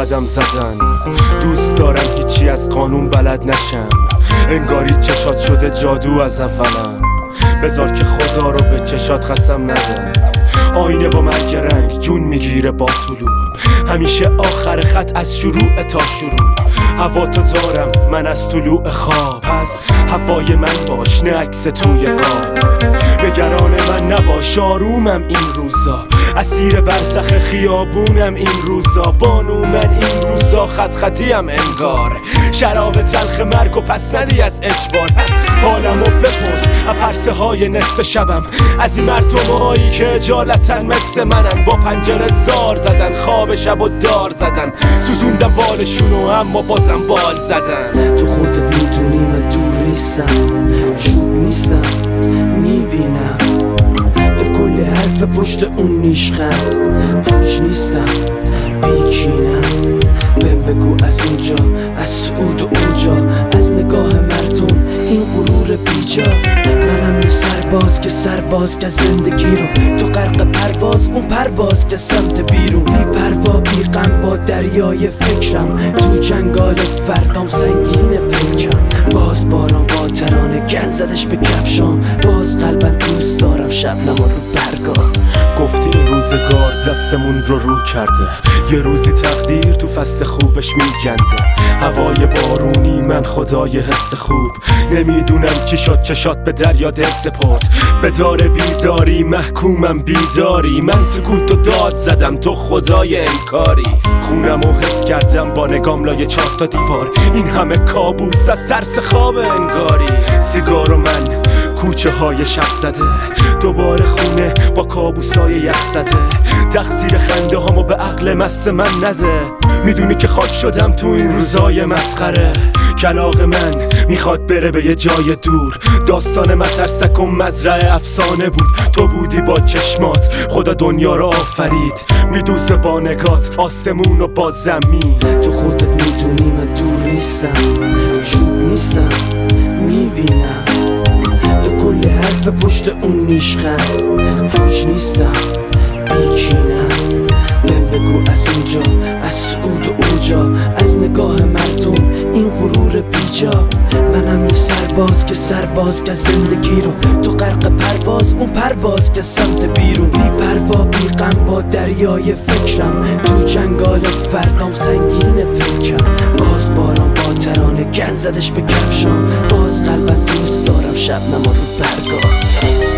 قدم زدن. دوست دارم هیچی از قانون بلد نشم، انگاری چشات شده جادو از اولم. بذار که خدا رو به چشات قسم ندم. آینه با مرگ رنگ جون میگیره با طلوع، همیشه آخر خط از شروع تا شروع. هوا تو دارم من از طلوع خواب، پس هوای من باش نه عکس توی قاب. نگران من نباش آرومم این روزا، اسیر برزخ خیابونم این روزا. بانو من این روزا خط خطیم انگار، شراب تلخ مرگ و پس ندی از اجبار. حالمو بپرس پرسه های نصف شبم، از این مردمایی که اجالتن مثل منن. با پنجره زار زدن، خواب شب و دار زدن، سوزوندم بالشونو اما بازم بال زدن. تو خودت میدونی من دور نیستم، چوب نیستم، میبینم تو کل حرف پشت اون نیشخم. پوچ نیستم، بیکینم، بهم بگو از اونجا، از سعود و اونجا، از نگاه مردم این غرور بیجا. منم یه سرباز که زندگی رو تو غرق پرواز، اون پرواز که سمت بیرون. بی پروا بی غم با دریای فکرم، تو جنگال فردام سنگین پیکم. باز باران با ترانه گل زدش به کفشام، باز قلبم دوست دارم شبنم رو برگاه. گفتی این روزگار دستمون رو کرده، یه روزی تقدیر تو فصل خوبش میگنده. هوای بارونی من خدای حس خوب، نمیدونم چی شد چشات به دریا دل سپرد. به دار بیداری محکومم بیداری، من سکوت و داد زدم تو خدای انکاری. خونمو حس کردم با نگام لای 4 تا دیوار، این همه کابوس از ترس خواب انگاری. سیگار و من کوچه های شب زده، دوباره خونه با کابوسای یخ زده. تقصیر خنده هامو به عقل مست من نده، میدونی که خاک شدم تو این روزای مسخره. کلاغ من میخواد بره به یه جای دور، داستان مترسک و مزرعه افسانه بود. تو بودی با چشمات خدا دنیا رو آفرید، میدوزه با نگات آسمون و با زمین. تو خودت میدونی من دور نیستم، چوب نیستم، میبینم تو کل حرف پشت اون نیشخم. پوچ نیستم، بیکینم، بهم بگو از اونجا، از سعود و اونجا، از نگاه مردم این غرور بیجا. منم یه سرباز که زندگی رو تو غرق پرواز، اون پرواز که سمت بیرون. بی پروا بی غم با دریای فکرم، تو جنگال فردام سنگین پیکم. باز باران با ترانه گل زدش به کفشام، باز قلبم دوست دارم شبنم رو برگاه.